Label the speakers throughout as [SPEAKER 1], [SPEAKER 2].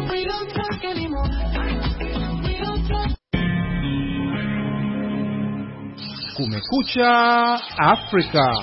[SPEAKER 1] We don't talk anymore. We don't talk.
[SPEAKER 2] Kumekucha Afrika.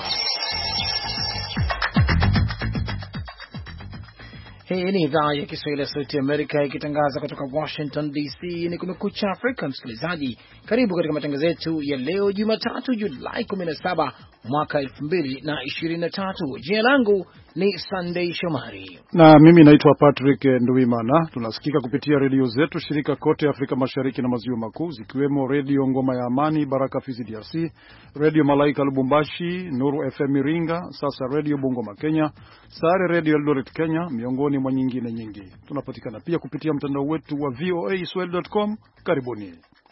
[SPEAKER 2] Hii ni idhaa ya Kiswahili ya Sauti ya Amerika ikitangaza kutoka Washington DC. Ni Kumekucha Afrika, msikilizaji. Karibu katika matangazo yetu ya leo Jumatatu Julai 17 mwaka 2023. Jina langu ni Sunday Shomari.
[SPEAKER 3] Na mimi naitwa Patrick Nduwimana. Tunasikika kupitia redio zetu shirika kote Afrika Mashariki na Maziwa Makuu, zikiwemo Radio Ngoma ya Amani, Baraka Fizi DRC, Radio Malaika Lubumbashi, Nuru FM Iringa, Sasa Radio Bungoma Kenya, Sare Radio Eldoret Kenya, miongoni mwa nyingine nyingi. Tunapatikana pia kupitia mtandao wetu wa voaswahili.com. Karibuni.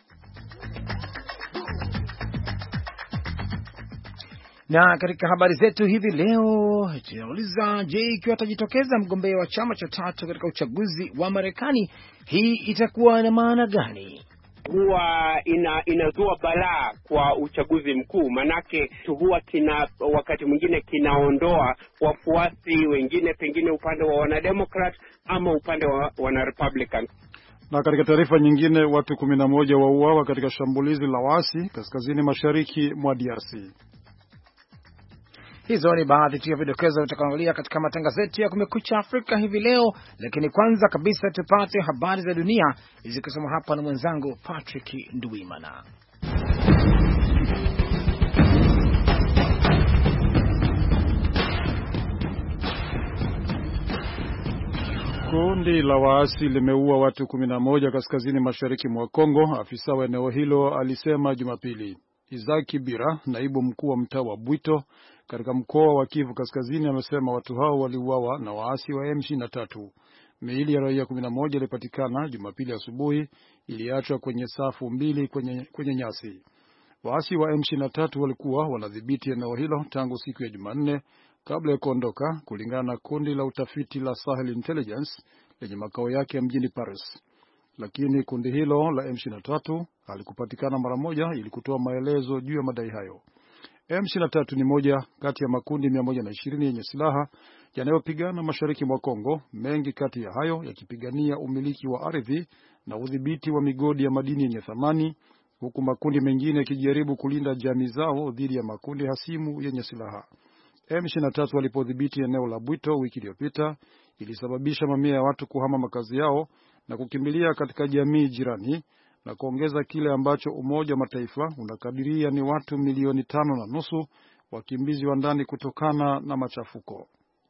[SPEAKER 2] Na katika habari zetu hivi leo tunauliza, je, ikiwa atajitokeza mgombea wa chama cha tatu katika uchaguzi wa Marekani, hii itakuwa na maana gani?
[SPEAKER 4] Huwa inazua balaa kwa uchaguzi mkuu, manake huwa wakati mwingine kinaondoa wafuasi wengine, pengine upande wa wanademokrat ama upande wa wanarepublican.
[SPEAKER 3] Na katika taarifa nyingine, watu 11 wauawa katika shambulizi la waasi kaskazini mashariki mwa DRC.
[SPEAKER 2] Hizo ni baadhi tu ya vidokezo tutakaangalia katika matangazo yetu ya Kumekucha Afrika hivi leo, lakini kwanza kabisa tupate habari za dunia zikisoma hapa na mwenzangu Patrick Nduwimana.
[SPEAKER 3] Kundi la waasi limeua watu 11 kaskazini mashariki mwa Kongo, afisa wa eneo hilo alisema Jumapili. Izaki Bira, naibu mkuu wa mtaa wa Bwito katika mkoa wa Kivu Kaskazini, amesema watu hao waliuawa na waasi wa M23. Miili ya raia 11 ilipatikana Jumapili asubuhi, iliachwa kwenye safu mbili kwenye nyasi. Waasi wa M23 walikuwa wanadhibiti eneo hilo tangu siku ya Jumanne kabla ya kuondoka, kulingana na kundi la utafiti la Sahel Intelligence lenye makao yake mjini Paris. Lakini kundi hilo la M23 halikupatikana mara moja ili kutoa maelezo juu ya madai hayo. M23 ni moja kati ya makundi 120 yenye silaha yanayopigana mashariki mwa Kongo, mengi kati ya hayo yakipigania umiliki wa ardhi na udhibiti wa migodi ya madini yenye thamani, huku makundi mengine yakijaribu kulinda jamii zao dhidi ya makundi hasimu yenye silaha. M23 walipodhibiti eneo la Bwito wiki iliyopita, ilisababisha mamia ya watu kuhama makazi yao na kukimbilia katika jamii jirani, na kuongeza kile ambacho Umoja wa Mataifa unakadiria ni watu milioni 5.5 wakimbizi wa ndani kutokana na machafuko.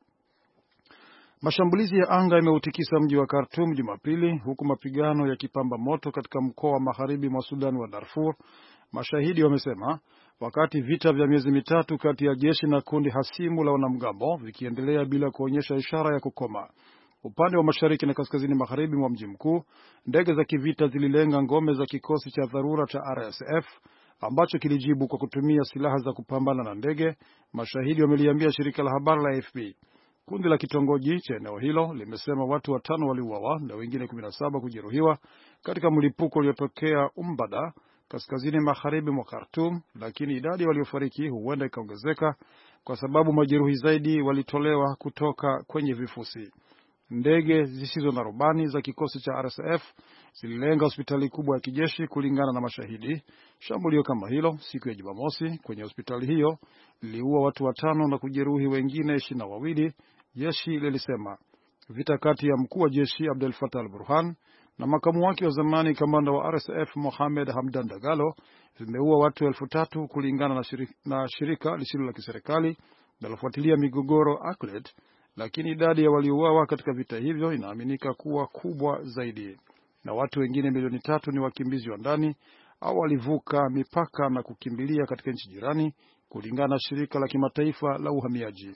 [SPEAKER 3] Mashambulizi ya anga yameutikisa mji wa Khartoum Jumapili, huku mapigano yakipamba moto katika mkoa wa magharibi mwa Sudan wa Darfur, mashahidi wamesema, wakati vita vya miezi mitatu kati ya jeshi na kundi hasimu la wanamgambo vikiendelea bila kuonyesha ishara ya kukoma. Upande wa mashariki na kaskazini magharibi mwa mji mkuu, ndege za kivita zililenga ngome za kikosi cha dharura cha RSF ambacho kilijibu kwa kutumia silaha za kupambana na ndege, mashahidi wameliambia shirika la habari la AFP. Kundi la kitongoji cha eneo hilo limesema watu 5 waliuawa na wengine 17 kujeruhiwa katika mlipuko uliotokea Umbada, kaskazini magharibi mwa Khartoum, lakini idadi waliofariki huenda ikaongezeka kwa sababu majeruhi zaidi walitolewa kutoka kwenye vifusi. Ndege zisizo na rubani za kikosi cha RSF zililenga hospitali kubwa ya kijeshi, kulingana na mashahidi. Shambulio kama hilo siku ya Jumamosi kwenye hospitali hiyo liliua watu 5 na kujeruhi wengine 22, jeshi lilisema. Vita kati ya mkuu wa jeshi Abdel Fattah al-Burhan na makamu wake wa zamani kamanda wa RSF Mohamed Hamdan Dagalo vimeua watu 3,000, kulingana na shirika lisilo la kiserikali linalofuatilia migogoro ACLED, lakini idadi ya waliouawa katika vita hivyo inaaminika kuwa kubwa zaidi, na watu wengine milioni 3 ni wakimbizi wa ndani au walivuka mipaka na kukimbilia katika nchi jirani, kulingana na shirika la kimataifa la uhamiaji.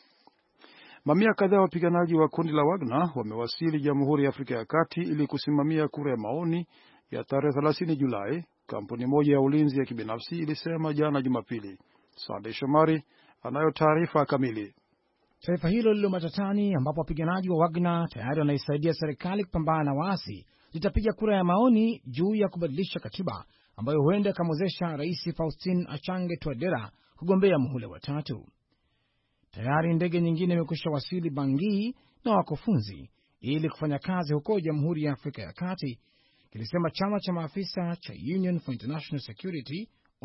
[SPEAKER 3] Mamia kadhaa wapiganaji wa kundi la Wagner wamewasili Jamhuri ya Afrika ya Kati ili kusimamia kura ya maoni ya tarehe 30 Julai, kampuni moja ya ulinzi ya kibinafsi ilisema jana Jumapili. Sunday Shomari anayo taarifa kamili.
[SPEAKER 2] Taifa hilo lilo matatani, ambapo wapiganaji wa Wagner tayari wanaisaidia serikali kupambana na waasi, litapiga kura ya maoni juu ya kubadilisha katiba ambayo huenda ikamwezesha Rais Faustin Archange Touadera kugombea muhula wa 3. Tayari ndege nyingine imekwisha wasili Bangui na wakufunzi ili kufanya kazi huko Jamhuri ya Afrika ya Kati, kilisema chama cha maafisa cha Union for International Security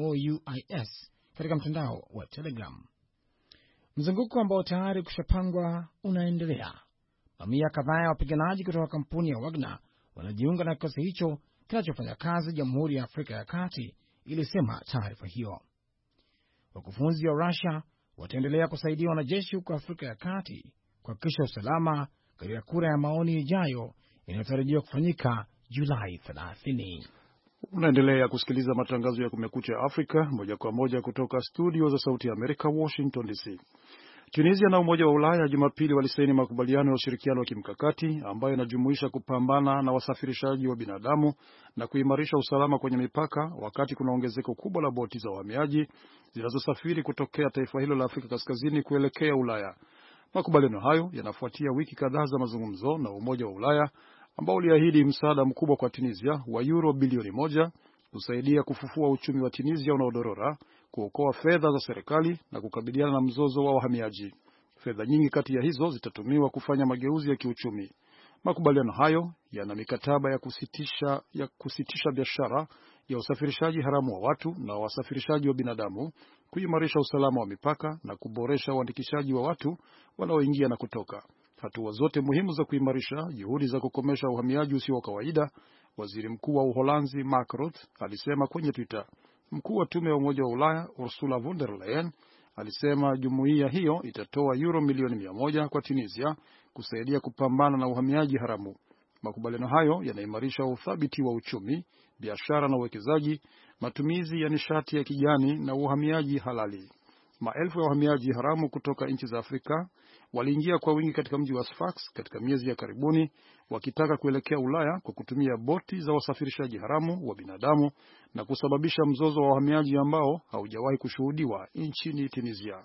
[SPEAKER 2] OUIS katika mtandao wa Telegram. Mzunguko ambao tayari kushapangwa unaendelea. Mamia kadhaa ya wapiganaji kutoka kampuni ya Wagner wanajiunga na kikosi hicho kinachofanya kazi Jamhuri ya Afrika ya Kati, ilisema taarifa hiyo. Wakufunzi wa Russia wataendelea kusaidia wanajeshi huko Afrika ya Kati kuhakikisha usalama katika kura ya maoni ijayo inayotarajiwa kufanyika Julai 30.
[SPEAKER 3] Unaendelea kusikiliza matangazo ya Kumekucha Afrika moja kwa moja kutoka studio za Sauti ya Amerika, Washington DC. Tunisia na Umoja wa Ulaya Jumapili walisaini makubaliano ya ushirikiano wa kimkakati ambayo yanajumuisha kupambana na wasafirishaji wa binadamu na kuimarisha usalama kwenye mipaka, wakati kuna ongezeko kubwa la boti za wahamiaji zinazosafiri kutokea taifa hilo la Afrika Kaskazini kuelekea Ulaya. Makubaliano hayo yanafuatia wiki kadhaa za mazungumzo na Umoja wa Ulaya ambao uliahidi msaada mkubwa kwa Tunisia wa euro bilioni 1 kusaidia kufufua uchumi wa Tunisia unaodorora, kuokoa fedha za serikali na kukabiliana na mzozo wa wahamiaji. Fedha nyingi kati ya hizo zitatumiwa kufanya mageuzi ya kiuchumi. Makubaliano hayo yana mikataba ya kusitisha biashara ya usafirishaji haramu wa watu na wasafirishaji wa binadamu, kuimarisha usalama wa mipaka na kuboresha uandikishaji wa watu wanaoingia na kutoka. Hatua zote muhimu za kuimarisha juhudi za kukomesha uhamiaji usio wa kawaida, Waziri Mkuu wa Uholanzi Mark Rutte alisema kwenye Twitter. Mkuu wa Tume ya Umoja wa Ulaya Ursula von der Leyen alisema jumuiya hiyo itatoa euro milioni 100 kwa Tunisia kusaidia kupambana na uhamiaji haramu. Makubaliano hayo yanaimarisha uthabiti wa uchumi, biashara na uwekezaji, matumizi ya nishati ya kijani na uhamiaji halali. Maelfu ya wahamiaji haramu kutoka nchi za Afrika waliingia kwa wingi katika mji wa Sfax katika miezi ya karibuni, wakitaka kuelekea Ulaya kwa kutumia boti za wasafirishaji haramu wa binadamu na kusababisha mzozo wa wahamiaji ambao haujawahi kushuhudiwa nchini Tunisia.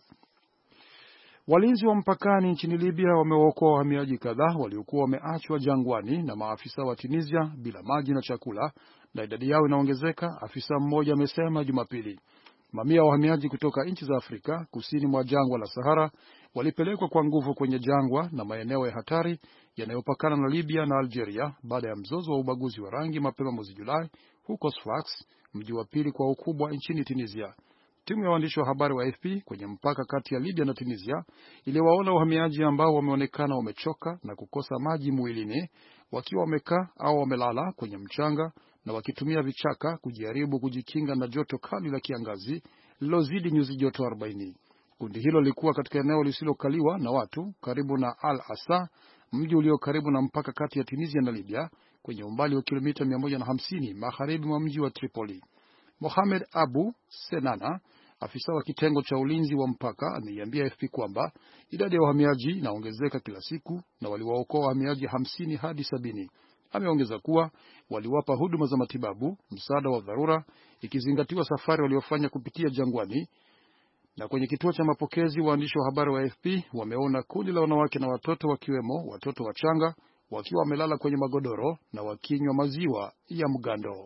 [SPEAKER 3] Walinzi wa mpakani nchini Libya wamewaokoa wahamiaji kadhaa waliokuwa wameachwa jangwani na maafisa wa Tunisia bila maji na chakula, na idadi yao inaongezeka, afisa mmoja amesema Jumapili. Mamia ya wahamiaji kutoka nchi za Afrika kusini mwa jangwa la Sahara walipelekwa kwa nguvu kwenye jangwa na maeneo ya hatari yanayopakana na Libya na Algeria baada ya mzozo wa ubaguzi wa rangi mapema mwezi Julai huko Sfax, mji wa pili kwa ukubwa nchini Tunisia. Timu ya waandishi wa habari wa AFP kwenye mpaka kati ya Libya na Tunisia iliwaona wahamiaji ambao wameonekana wamechoka na kukosa maji mwilini, wakiwa wamekaa au wamelala kwenye mchanga na wakitumia vichaka kujaribu kujikinga na joto kali la kiangazi lilozidi nyuzi joto 40. Kundi hilo lilikuwa katika eneo lisilokaliwa na watu karibu na Al Asa, mji ulio karibu na mpaka kati ya Tunisia na Libya, kwenye umbali wa kilomita 150 magharibi mwa mji wa Tripoli. Mohamed Abu Senana, afisa wa kitengo cha ulinzi wa mpaka, ameiambia AFP kwamba idadi ya wahamiaji inaongezeka kila siku na waliwaokoa wahamiaji 50 hadi 70. Ameongeza kuwa waliwapa huduma za matibabu, msaada wa dharura, ikizingatiwa safari waliofanya kupitia jangwani. Na kwenye kituo cha mapokezi, waandishi wa habari wa AFP wameona kundi la wanawake na watoto, wakiwemo watoto wachanga, wakiwa wamelala kwenye magodoro na wakinywa maziwa ya mgando.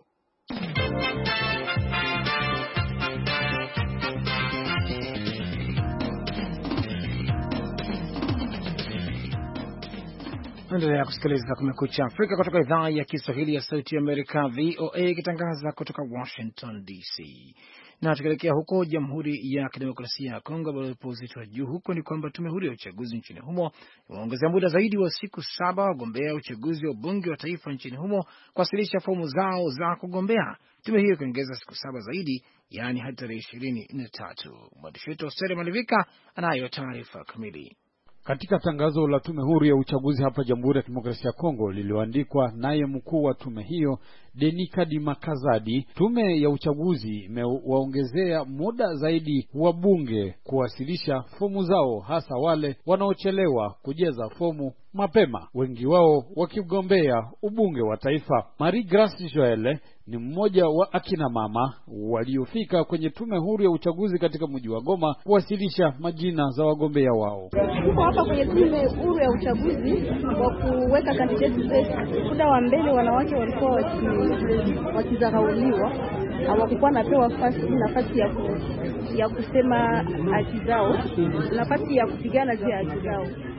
[SPEAKER 2] Endelea kusikiliza Kumekucha Afrika kutoka idhaa ya Kiswahili ya Sauti ya Amerika, VOA, ikitangaza kutoka Washington DC. Na tukielekea huko Jamhuri ya Kidemokrasia ya Kongo, ambapo uzito wa juu huko ni kwamba tume huru ya uchaguzi nchini humo imeongezea muda zaidi wa siku 7 wagombea uchaguzi wa bunge wa taifa nchini humo kuwasilisha fomu zao za kugombea. Tume hiyo ikiongeza siku 7 zaidi, yaani hadi tarehe 23. Mwandishi wetu Osere Malivika anayo taarifa kamili.
[SPEAKER 5] Katika tangazo la tume huru ya uchaguzi hapa Jamhuri ya Kidemokrasia ya Kongo lililoandikwa naye mkuu wa tume hiyo Denika Dimakazadi, tume ya uchaguzi imewaongezea muda zaidi wa bunge kuwasilisha fomu zao, hasa wale wanaochelewa kujaza fomu mapema, wengi wao wakigombea ubunge wa taifa. Marie Grace Joelle ni mmoja wa akina mama waliofika kwenye tume huru ya uchaguzi katika mji wa Goma kuwasilisha majina za wagombea wao.
[SPEAKER 6] Tuko hapa kwenye tume huru ya uchaguzi kwa kuweka kandidati zetu. Muda wa mbele wanawake walikuwa wakizarauliwa, hawakuwa napewa nafasi ya kusema haki zao, nafasi ya kupigana juu ya haki zao.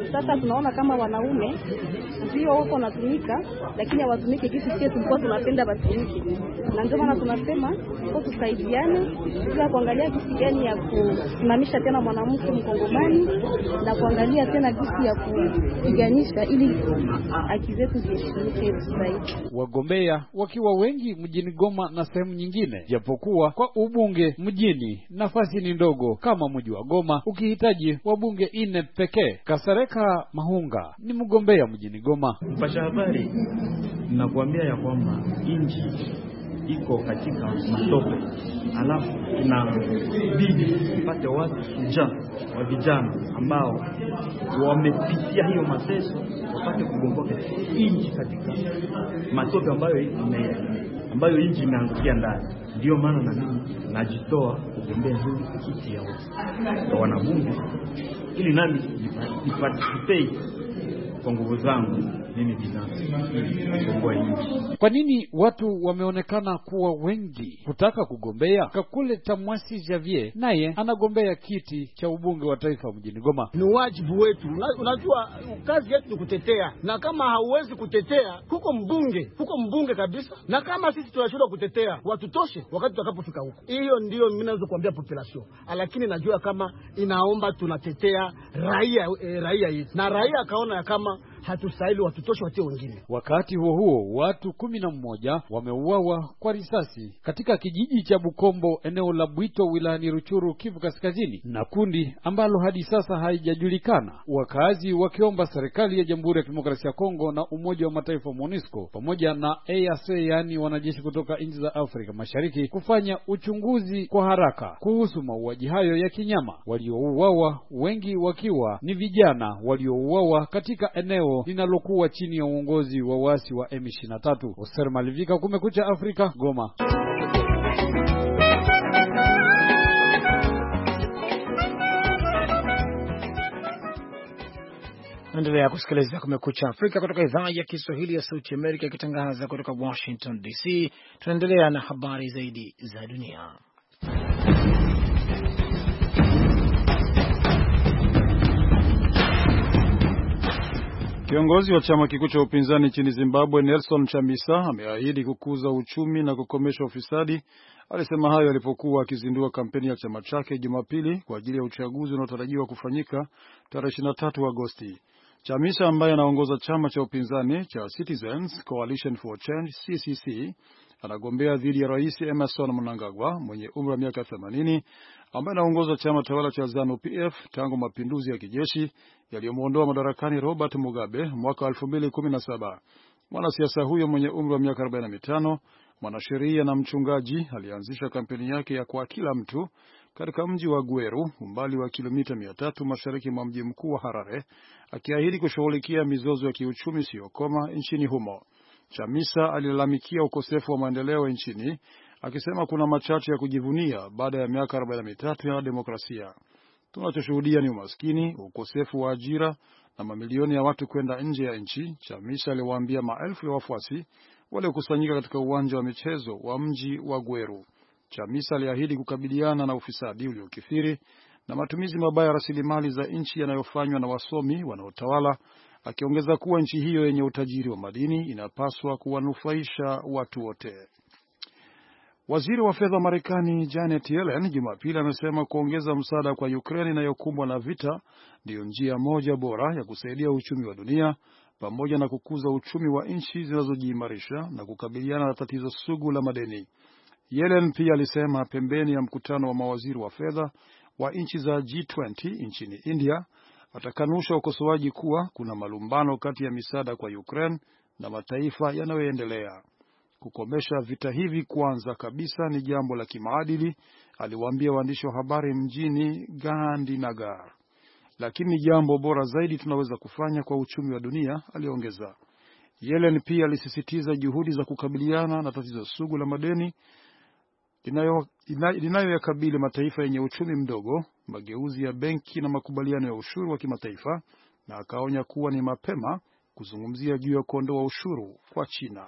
[SPEAKER 6] Sasa tunaona kama wanaume ndio wako wanatumika, lakini hawatumiki kitu kile tulikuwa tunapenda watumike. Na ndio maana tunasema kwa tusaidiane ili kuangalia kitu gani ya kusimamisha tena mwanamke mkongomani na kuangalia tena kitu ya kupiganisha ili haki zetu ziheshimiwe zaidi.
[SPEAKER 5] Wagombea wakiwa wengi mjini Goma na sehemu nyingine, japokuwa kwa ubunge mjini nafasi ni ndogo kama mji wa Goma ukihitaji wabunge 4 pekee. Kasareka Mahunga ni mgombea mjini Goma.
[SPEAKER 7] Mpasha habari nakuambia ya kwamba inji iko katika matope, alafu inabidi tupate watu shujaa wa vijana ambao wamepitia hiyo mateso wapate kugomboa inji katika matope ambayo inji imeangukia ndani. Ndio maana na mimi najitoa kugombea hii kiti ya wanabunge ili nami niparticipate kwa nguvu zangu mimi binafsi.
[SPEAKER 5] Kwa nini watu wameonekana kuwa wengi kutaka kugombea? Kakule Tamwasi Javier naye anagombea kiti cha ubunge wa taifa mjini Goma.
[SPEAKER 8] Ni wajibu wetu. Unajua kazi yetu ni kutetea, na kama hauwezi kutetea huko mbunge kabisa, na kama sisi tunashindwa kutetea watutoshe wakati tutakapofika huko. Hiyo ndio mimi naweza kuambia population, lakini najua kama inaomba tunatetea raia yetu, na raia akaona kama hatustahili watutoshe watie wengine.
[SPEAKER 5] Wakati huo watu 11 wameuawa kwa risasi katika kijiji cha Bukombo, eneo la Bwito, wilayani Ruchuru, Kivu Kaskazini, na kundi ambalo hadi sasa haijajulikana. Wakazi wakiomba serikali ya Jamhuri ya Kidemokrasia ya Kongo na Umoja wa Mataifa MONUSCO pamoja na EAC, yani wanajeshi kutoka nchi za Afrika Mashariki, kufanya uchunguzi kwa haraka kuhusu mauaji hayo ya kinyama. Waliouawa wengi wakiwa ni vijana waliouawa katika eneo linalokuwa chini ya uongozi wa waasi wa M23. Oser Malivika, Kumekucha Afrika, Goma.
[SPEAKER 2] Endelea kusikiliza Kumekucha Afrika kutoka idhaa ya Kiswahili ya Sauti ya Amerika ikitangaza kutoka Washington DC. Tunaendelea na habari zaidi za dunia.
[SPEAKER 3] Kiongozi wa chama kikuu cha upinzani nchini Zimbabwe, Nelson Chamisa, ameahidi kukuza uchumi na kukomesha ufisadi. Alisema hayo alipokuwa akizindua kampeni ya chama chake Jumapili kwa ajili ya uchaguzi unaotarajiwa kufanyika tarehe 23 Agosti. Chamisa, ambaye anaongoza chama cha upinzani cha Citizens Coalition for Change CCC, anagombea dhidi ya Rais Emmerson Mnangagwa mwenye umri wa miaka 80 ambaye anaongoza chama tawala cha ZANU-PF tangu mapinduzi ya kijeshi yaliyomuondoa madarakani Robert Mugabe mwaka 2017. Mwanasiasa huyo mwenye umri wa miaka 45, mwanasheria na mchungaji, alianzisha kampeni yake ya kwa kila mtu katika mji wa Gweru, umbali wa kilomita 300 mashariki mwa mji mkuu wa Harare, akiahidi kushughulikia mizozo ya kiuchumi isiyokoma nchini humo. Chamisa alilalamikia ukosefu wa maendeleo nchini, akisema kuna machache ya kujivunia baada ya miaka 43 ya demokrasia. Tunachoshuhudia ni umaskini, ukosefu wa ajira na mamilioni ya watu kwenda nje ya nchi, Chamisa aliwaambia maelfu ya wafuasi waliokusanyika katika uwanja wa michezo wa mji wa Gweru. Chamisa aliahidi kukabiliana na ufisadi uliokithiri na matumizi mabaya ya rasilimali za nchi yanayofanywa na wasomi wanaotawala, akiongeza kuwa nchi hiyo yenye utajiri wa madini inapaswa kuwanufaisha watu wote. Waziri wa fedha wa Marekani Janet Yellen Jumapili amesema kuongeza msaada kwa Ukraine inayokumbwa na vita ndiyo njia moja bora ya kusaidia uchumi wa dunia pamoja na kukuza uchumi wa nchi zinazojiimarisha na kukabiliana na tatizo sugu la madeni. Yellen pia alisema pembeni ya mkutano wa mawaziri wa fedha wa nchi za G20 nchini India, atakanusha ukosoaji kuwa kuna malumbano kati ya misaada kwa Ukraine na mataifa yanayoendelea. Kukomesha vita hivi kwanza kabisa ni jambo la kimaadili, aliwaambia waandishi wa habari mjini Gandhinagar. Lakini jambo bora zaidi tunaweza kufanya kwa uchumi wa dunia, aliongeza. Yellen pia alisisitiza juhudi za kukabiliana na tatizo sugu la madeni linayoyakabili mataifa yenye uchumi mdogo, mageuzi ya benki na makubaliano ya ushuru wa kimataifa, na akaonya kuwa ni mapema kuzungumzia juu ya kuondoa ushuru kwa China.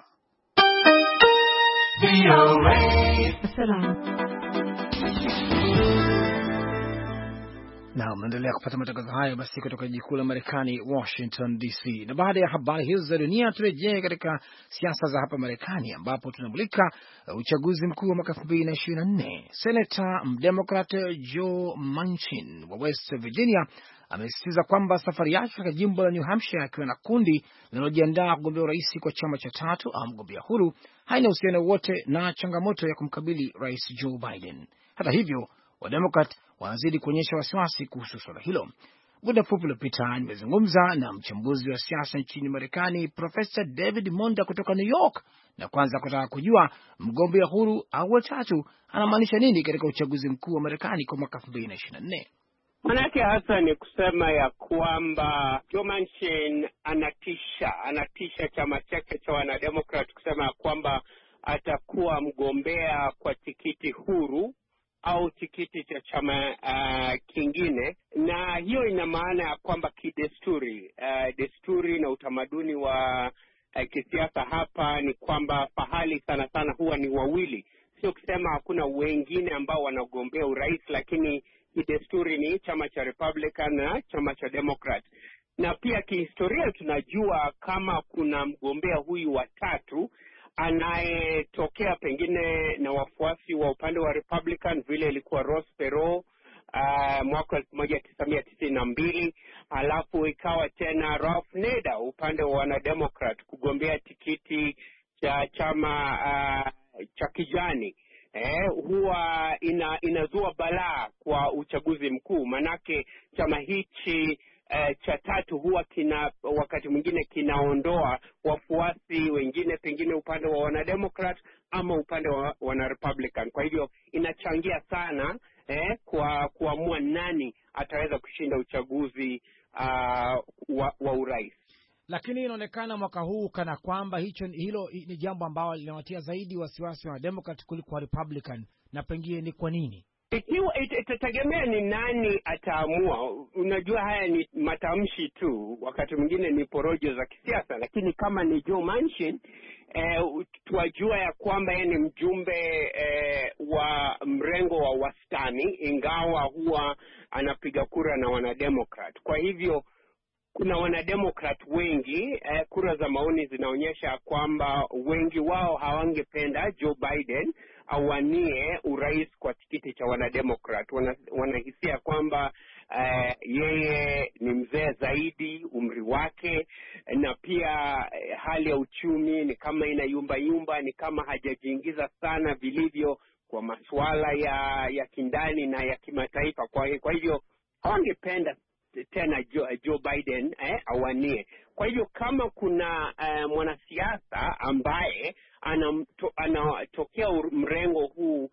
[SPEAKER 2] Na mnaendelea kupata matangazo haya basi kutoka jiji kuu la Marekani, Washington DC. Na baada ya habari hizo za dunia, turejee katika siasa za hapa Marekani ambapo tunamulika uchaguzi mkuu wa mwaka 2024. Senator Mdemocrat Joe Manchin wa West Virginia amesisitiza kwamba safari yake katika jimbo la New Hampshire akiwa na kundi linalojiandaa kugombea urais kwa chama cha tatu au mgombea huru haina uhusiano wote na changamoto ya kumkabili Rais Joe Biden. Hata hivyo, Wademokrat wanazidi kuonyesha wasiwasi kuhusu suala hilo. Muda mfupi uliopita nimezungumza na mchambuzi wa siasa nchini Marekani, Profesa David Monda kutoka New York, na kwanza kutaka kujua mgombea huru au watatu anamaanisha nini katika uchaguzi mkuu wa Marekani kwa mwaka 2024.
[SPEAKER 4] Manake hasa ni kusema ya kwamba Joe Manchin anatisha chama chake cha Wanademokrat kusema ya kwamba atakuwa mgombea kwa tikiti huru au tikiti cha chama kingine, na hiyo ina maana ya kwamba kidesturi, desturi na utamaduni wa kisiasa hapa ni kwamba fahali sana sana huwa ni wawili. Sio kusema hakuna wengine ambao wanagombea urais, lakini kidesturi ni chama cha Republican na chama cha Democrat. Na pia kihistoria tunajua kama kuna mgombea huyu wa tatu anayetokea pengine na wafuasi wa upande wa Republican, vile ilikuwa Ross Perot mwaka 1992, halafu ikawa tena Ralph Nader upande wa Wanademokrat kugombea tikiti cha chama cha kijani. Huwa inazua balaa kwa uchaguzi mkuu, manake chama hichi cha tatu huwa wakati mwingine kinaondoa wafuasi wengine pengine upande wa Wanademokrat ama upande wa Wanarepublican. Kwa hivyo inachangia sana kwa kuamua nani ataweza kushinda uchaguzi wa urais.
[SPEAKER 2] Lakini inaonekana mwaka huu kana kwamba hilo ni jambo ambalo linawatia zaidi wasiwasi wa Democrat kuliko wa Republican, na pengine ni kwa nini?
[SPEAKER 4] Ikiwa itategemea ni nani ataamua. Unajua haya ni matamshi tu, wakati mwingine ni porojo za kisiasa, lakini kama ni Joe Manchin tuwajua ya kwamba yeye ni mjumbe wa mrengo wa wastani, ingawa huwa anapiga kura na Wanademokrat. Kwa hivyo kuna Wanademokrat wengi, kura za maoni zinaonyesha kwamba wengi wao hawangependa Joe Biden awanie urais kwa tikiti cha Wanademokrat. Wanahisia kwamba yeye ni mzee zaidi, umri wake, na pia hali ya uchumi ni kama inayumba, ni kama hajajiingiza sana vilivyo kwa masuala ya kindani na ya kimataifa. Kwa hivyo hawangependa tena Joe Biden awanie. Kwa hivyo kama kuna mwanasiasa ambaye anatokea mrengo huu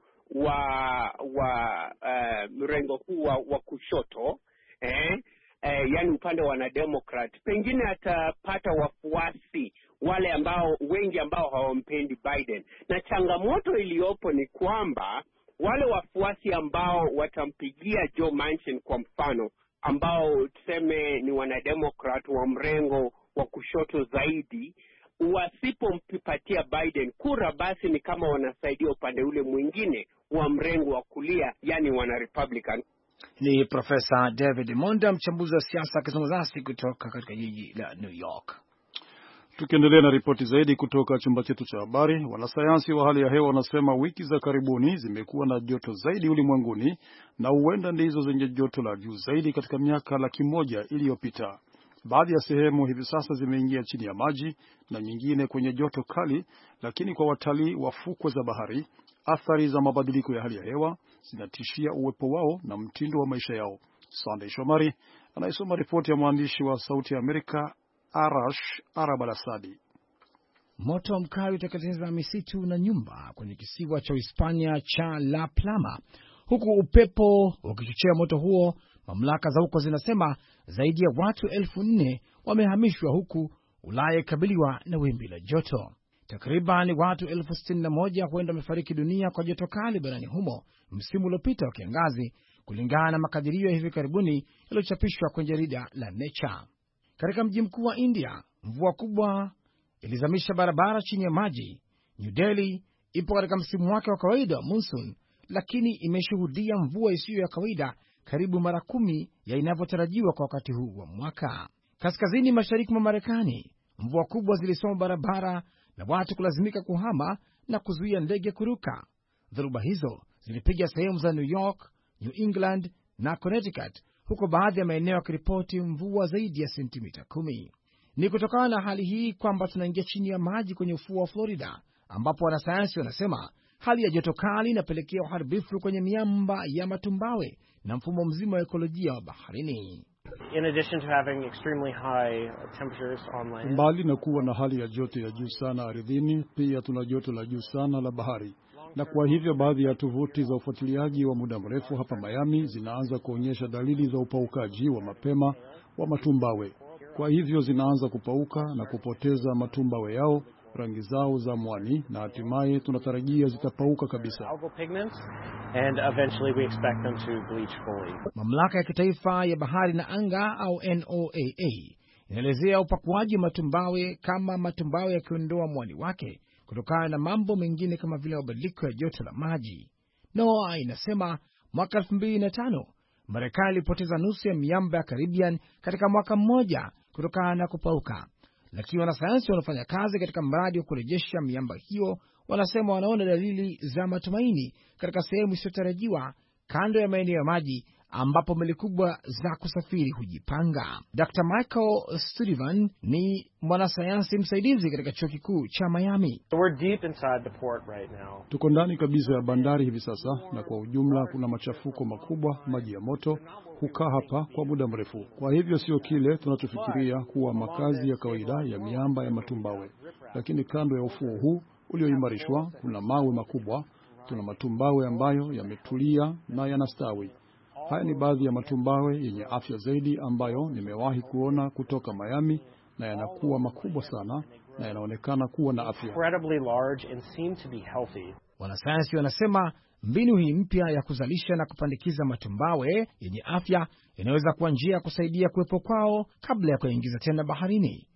[SPEAKER 4] wa kushoto, yani upande wa Wanademokrat, pengine atapata wafuasi wale wengi ambao hawampendi Biden. Na changamoto iliyopo ni kwamba wale wafuasi ambao watampigia Joe Manchin, kwa mfano, ambao tuseme ni Wanademokrat wa mrengo wa kushoto zaidi, wasipompatia Biden kura, basi ni kama wanasaidia upande ule mwingine wa mrengo wa kulia, yani Wanarepublican.
[SPEAKER 2] Ni Profesa David Monda, mchambuzi wa siasa, akizungumza nasi kutoka katika jiji la New York.
[SPEAKER 3] Tukiendelea na ripoti zaidi kutoka chumba chetu cha habari, wanasayansi wa hali ya hewa wanasema wiki za karibuni zimekuwa na joto zaidi ulimwenguni na huenda ndizo zenye joto la juu zaidi katika miaka 100 iliyopita. Baadhi ya sehemu hivi sasa zimeingia chini ya maji na nyingine kwenye joto kali, lakini kwa watalii wa fukwe za bahari, athari za mabadiliko ya hali ya hewa zinatishia uwepo wao na mtindo wa maisha yao. Sunday Shomari anayesoma ripoti ya mwandishi wa Sauti ya Amerika Arash Arabalasadi.
[SPEAKER 2] Moto mkali uteketeza misitu na nyumba kwenye kisiwa cha Hispania cha La Palma, huku upepo ukichochea moto huo. Mamlaka za huko zinasema zaidi ya watu 4,000 wamehamishwa, huku Ulaya ikabiliwa na wimbi la joto. Takriban watu 61,000 huenda wamefariki dunia kwa joto kali barani humo msimu uliopita wa kiangazi, kulingana na makadirio ya hivi karibuni yaliyochapishwa kwenye jarida la Nature. Katika mji mkuu wa India, mvua kubwa ilizamisha barabara chini ya maji. New Delhi ipo katika msimu wake wa kawaida wa monsoon, lakini imeshuhudia mvua isiyo ya kawaida karibu mara 10 ya inavyotarajiwa kwa wakati huu wa mwaka. Kaskazini mashariki mwa Marekani, mvua kubwa zilisoma barabara na watu kulazimika kuhama na kuzuia ndege kuruka. Dhoruba hizo zilipiga sehemu za New York, New England na Connecticut, huko baadhi ya maeneo yakiripoti mvua zaidi ya sentimita 10. Ni kutokana na hali hii kwamba tunaingia chini ya maji kwenye ufuo wa Florida, ambapo wanasayansi wanasema hali ya joto kali inapelekea uharibifu kwenye miamba ya matumbawe na mfumo mzima wa ekolojia wa baharini.
[SPEAKER 9] In addition to having extremely high temperatures on land,
[SPEAKER 3] mbali na kuwa na hali ya joto ya juu sana ardhini, pia tuna joto la juu sana la bahari. Na kwa hivyo baadhi ya tovuti za ufuatiliaji wa muda mrefu hapa Miami zinaanza kuonyesha dalili za upaukaji wa mapema wa matumbawe. Kwa hivyo zinaanza kupauka na kupoteza matumbawe yao, rangi zao za mwani, na hatimaye tunatarajia zitapauka kabisa.
[SPEAKER 9] And eventually we expect them to bleach fully.
[SPEAKER 2] Mamlaka ya kitaifa ya bahari na anga au NOAA inaelezea upakuaji matumbawe kama matumbawe yakiondoa mwani wake kutokana na mambo mengine kama vile mabadiliko ya joto la maji. NOAA inasema mwaka 2005 Marekani ilipoteza nusu ya miamba ya Caribbean katika mwaka mmoja kutokana na kupauka. Lakini wanasayansi wanafanya kazi katika mradi wa kurejesha miamba hiyo wanasema wanaona dalili za matumaini katika sehemu isiyotarajiwa kando ya maeneo ya maji ambapo meli kubwa za kusafiri hujipanga. Dr. Michael Sullivan ni mwanasayansi msaidizi katika chuo kikuu cha Miami.
[SPEAKER 9] So we're deep inside the port right now.
[SPEAKER 3] Tuko ndani kabisa ya bandari hivi sasa, na kwa ujumla kuna machafuko makubwa, maji ya moto hukaa hapa kwa muda mrefu. Kwa hivyo sio kile tunachofikiria kuwa makazi ya kawaida ya miamba ya matumbawe. Lakini kando ya ufuo huu ulioimarishwa kuna mawe makubwa, tuna matumbawe ambayo yametulia na yanastawi. Haya ni baadhi ya matumbawe yenye afya zaidi ambayo nimewahi kuona kutoka Miami, na yanakuwa makubwa sana na yanaonekana kuwa na afya.
[SPEAKER 9] Incredibly large and seem to be healthy.
[SPEAKER 2] Wanasayansi wanasema mbinu hii mpya ya kuzalisha na kupandikiza matumbawe yenye afya inaweza kuwa njia ya kusaidia kuwepo kwao kabla ya kuingiza tena baharini.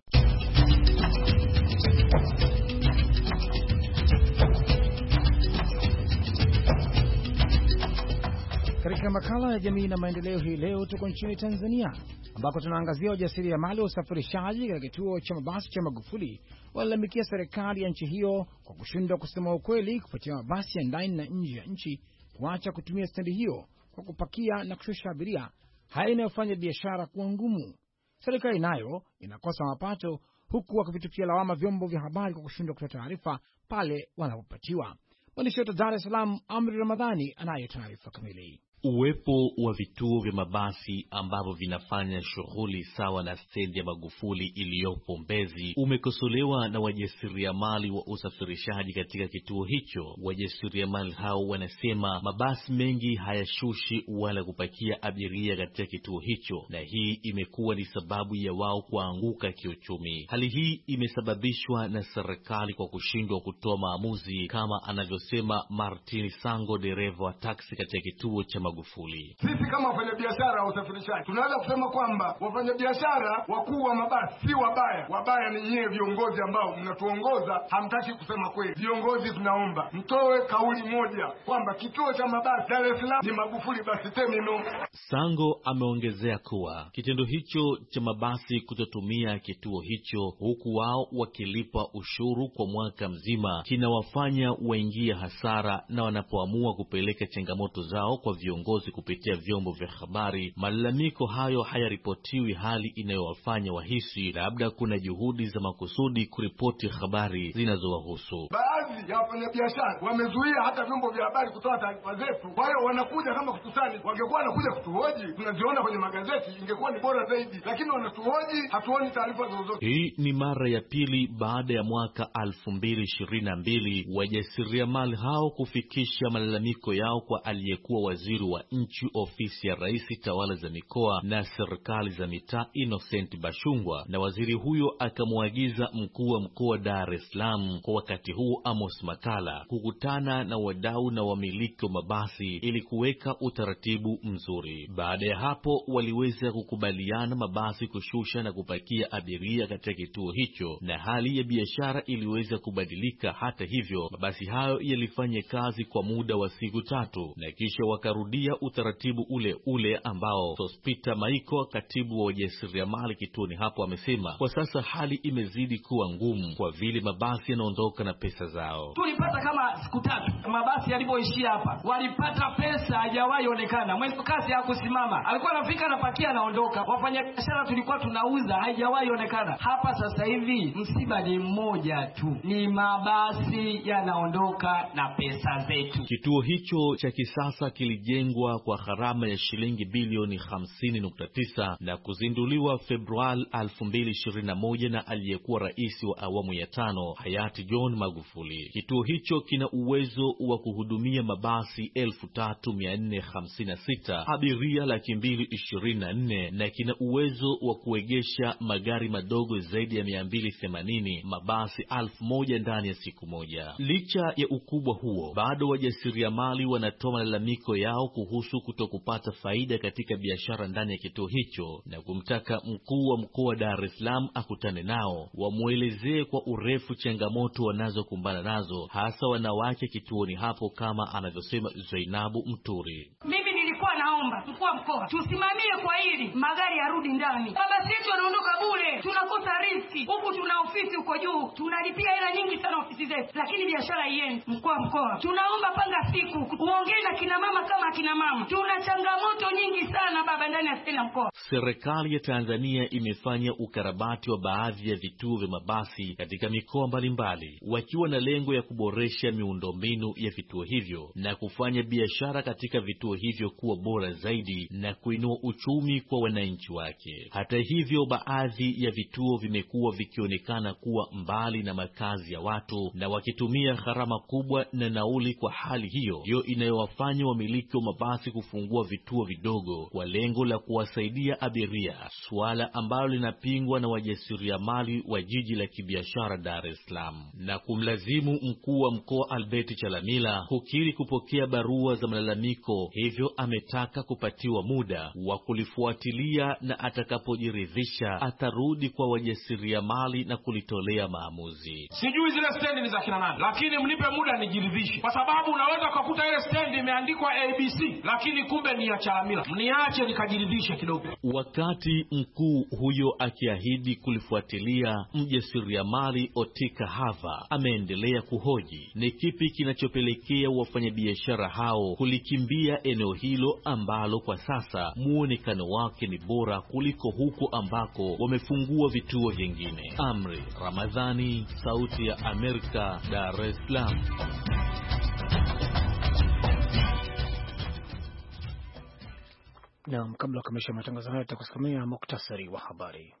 [SPEAKER 2] Katika makala ya jamii na maendeleo hii leo tuko nchini Tanzania, ambako tunaangazia ujasiriamali wa usafirishaji katika kituo cha mabasi cha Magufuli. Walalamikia serikali ya nchi hiyo kwa kushindwa kusema ukweli kufuatia mabasi ya ndani na nje ya nchi kuacha kutumia stendi hiyo kwa kupakia na kushusha abiria, hali inayofanya biashara kuwa ngumu. Serikali nayo inakosa mapato, huku wakivitupia lawama vyombo vya habari kwa kushindwa kutoa taarifa pale wanapopatiwa. Mwandishi wetu Dar es Salaam, Amri Ramadhani, anayo taarifa kamili.
[SPEAKER 10] Uwepo wa vituo vya mabasi ambavyo vinafanya shughuli sawa na stendi ya Magufuli iliyopo Mbezi umekosolewa na wajasiriamali wa usafirishaji katika kituo hicho. Wajasiriamali hao wanasema mabasi mengi hayashushi wala kupakia abiria katika kituo hicho, na hii imekuwa ni sababu ya wao kuanguka kiuchumi. Hali hii imesababishwa na serikali kwa kushindwa kutoa maamuzi, kama anavyosema Martin Sango, dereva wa taksi katika kituo cha Magufuli.
[SPEAKER 11] Sisi kama wafanyabiashara wa usafirishaji tunaweza kusema kwamba wafanyabiashara wakuu wa mabasi si wabaya. Wabaya ni nyie viongozi ambao mnatuongoza, hamtaki kusema kweli. Viongozi, tunaomba mtoe kauli moja kwamba kituo cha mabasi Dar es Salaam ni Magufuli basi terminal.
[SPEAKER 10] Sango ameongezea kuwa kitendo hicho cha mabasi kutotumia kituo hicho huku wao wakilipa ushuru kwa mwaka mzima kinawafanya waingia hasara, na wanapoamua kupeleka changamoto zao kwa viongozi kupitia vyombo vya habari, malalamiko hayo hayaripotiwi, hali inayowafanya wahisi labda kuna juhudi za makusudi kuripoti habari zinazowahusu.
[SPEAKER 11] Baadhi ya wafanyabiashara wamezuia hata vyombo vya habari kutoa taarifa zetu. Kwa hiyo wanakuja kama kutusani. Wangekuwa wanakuja kutuhoji, tunaziona kwenye magazeti, ingekuwa ni bora zaidi, lakini wanatuhoji, hatuoni taarifa zozote.
[SPEAKER 10] Hii ni mara ya pili baada ya mwaka 2022 wajasiriamali hao kufikisha malalamiko yao kwa aliyekuwa waziri wa nchi ofisi ya Rais, tawala za mikoa na serikali za mitaa, Innocent Bashungwa, na waziri huyo akamwagiza mkuu wa mkoa Dar es Salaam kwa wakati huo Amos James Makala kukutana na wadau na wamiliki wa mabasi ili kuweka utaratibu mzuri. Baada ya hapo waliweza kukubaliana mabasi kushusha na kupakia abiria katika kituo hicho na hali ya biashara iliweza kubadilika. Hata hivyo, mabasi hayo yalifanya kazi kwa muda wa siku 3 na kisha wakarudia utaratibu ule ule ambao Sospita Maiko, katibu wa wajasiriamali kituoni hapo, amesema kwa sasa hali imezidi kuwa ngumu kwa vile mabasi yanaondoka na pesa zao.
[SPEAKER 12] Tulipata kama siku 3 mabasi yalipoishia hapa, walipata pesa hajawahi onekana. Mwendo kasi hakusimama, alikuwa anafika anapakia anaondoka. Wafanyabiashara tulikuwa tunauza haijawahi onekana. Hapa sasa hivi msiba ni mmoja tu, ni mabasi yanaondoka na pesa zetu.
[SPEAKER 10] Kituo hicho cha kisasa kilijengwa kwa gharama ya shilingi bilioni 50.9 na kuzinduliwa Februari 2021 na aliyekuwa rais wa awamu ya 5 hayati John Magufuli. Kituo hicho kina uwezo wa kuhudumia mabasi 3456, abiria 224 na kina uwezo wa kuegesha magari madogo zaidi ya 280, mabasi 1000 ndani ya siku moja. Licha ya ukubwa huo, bado wajasiriamali wanatoa malalamiko yao kuhusu kutokupata faida katika biashara ndani ya kituo hicho na kumtaka mkuu wa mkoa wa Dar es Salaam akutane nao wamuelezee kwa urefu changamoto wanazokumbana nazo, hasa wanawake kituoni hapo, kama anavyosema Zainabu Mturi.
[SPEAKER 13] Mimi nilikuwa naomba mkuu wa mkoa tusimamie kwa hili, magari yarudi ndani. Baba sisi wanaondoka bure, tunakosa riski. Huku tuna ofisi huko juu, tunalipia hela nyingi sana ofisi zetu, lakini biashara haiendi. Mkuu wa mkoa, tunaomba panga siku uongee na kina mama kama akina mama. Tuna changamoto nyingi sana baba ndani ya stendi ya mkoa.
[SPEAKER 10] Serikali ya Tanzania imefanya ukarabati wa baadhi ya vituo vya mabasi katika mikoa mbalimbali, wakiwa na lengo ya kuboresha miundombinu ya vituo hivyo na kufanya biashara katika vituo hivyo kuwa bora zaidi na kuinua uchumi kwa wananchi wake. Hata hivyo, baadhi ya vituo vimekuwa vikionekana kuwa mbali na makazi ya watu na wakitumia gharama kubwa na nauli. Kwa hali hiyo ndio inayowafanya wamiliki wa mabasi kufungua vituo vidogo kwa lengo la kuwasaidia abiria, suala ambalo linapingwa na wajasiriamali wa jiji la kibiashara Dar es Salaam, na kumlazimu mkuu wa mkoa Albert Chalamila kukiri kupokea barua za malalamiko. Hivyo ametaka kupatiwa muda wa kulifuatilia na atakapojiridhisha atarudi kwa wajasiriamali na kulitolea maamuzi.
[SPEAKER 14] Sijui zile stendi ni za kina nani, lakini mnipe muda nijiridhishe, kwa sababu unaweza kukuta ile stendi imeandikwa ABC lakini kumbe ni ya Chalamila. Mniache nikajiridhishe kidogo.
[SPEAKER 10] Wakati mkuu huyo akiahidi kulifuatilia, mjasiriamali Otika Hava ameendelea kuhoji ni kipi kinachopelekea wafanyabiashara hao kulikimbia eneo hilo ambalo kwa sasa muonekano wake ni bora kuliko huko ambako wamefungua vituo vingine. Amri Ramadhani, Sauti ya Amerika, Dar es Salaam.
[SPEAKER 2] Na kabla kamisha matangazo haya tutakusamia muktasari wa habari.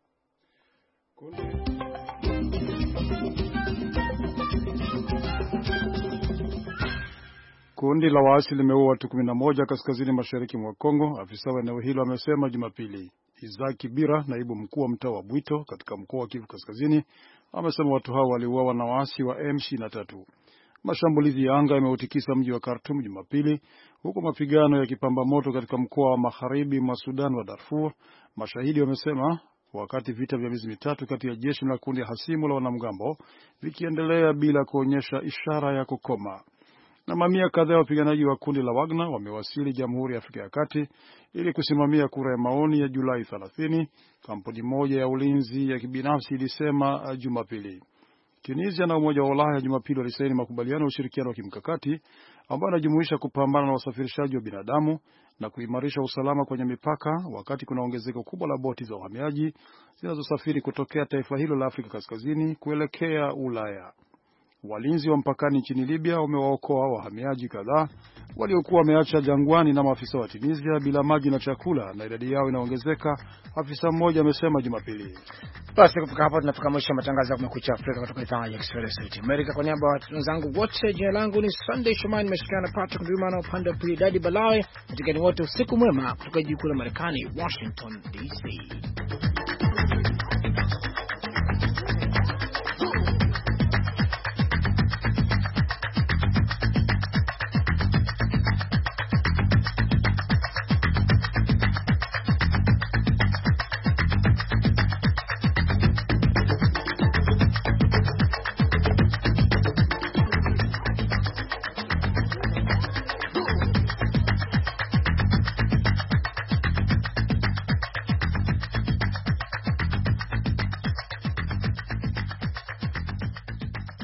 [SPEAKER 3] Kundi la waasi limeua watu 11 kaskazini mashariki mwa Kongo, afisa wa eneo hilo amesema Jumapili. Izaki Bira, naibu mkuu wa mtaa wa Bwito katika mkoa wa Kivu Kaskazini, amesema watu hao waliuawa na waasi wa M23. Mashambulizi ya anga yameutikisa mji wa Khartoum Jumapili, huko mapigano yakipamba moto katika mkoa wa magharibi mwa Sudan wa Darfur, mashahidi wamesema, wakati vita vya miezi mitatu kati ya jeshi na kundi hasimu la wanamgambo vikiendelea bila kuonyesha ishara ya kukoma. Na mamia kadhaa wapiganaji wa kundi la Wagner wamewasili Jamhuri ya Afrika ya Kati ili kusimamia kura ya maoni ya Julai 30, kampuni moja ya ulinzi ya kibinafsi ilisema Jumapili. Tunisia na Umoja wa Ulaya Jumapili walisaini makubaliano ya ushirikiano wa kimkakati ambayo yanajumuisha kupambana na wasafirishaji wa binadamu na kuimarisha usalama kwenye mipaka, wakati kuna ongezeko kubwa la boti za uhamiaji zinazosafiri kutokea taifa hilo la Afrika Kaskazini kuelekea Ulaya. Walinzi wa mpakani nchini Libya wamewaokoa wahamiaji kadhaa waliokuwa wameacha jangwani na maafisa wa Tunisia bila maji na chakula, na idadi yao inaongezeka, afisa mmoja amesema Jumapili.
[SPEAKER 2] Basi kufika hapa tunafika mwisho matangazo ya Kumekucha Afrika kutoka idhaa ya Kiswahili ya Sauti ya Amerika. Kwa niaba ya wenzangu wote, jina langu ni Sunday Shomani, nimeshirikiana na Patrick Ndwimana upande wa pili, Dadi Balawe. Katika ni wote, usiku mwema kutoka jiji kuu la Marekani, Washington DC.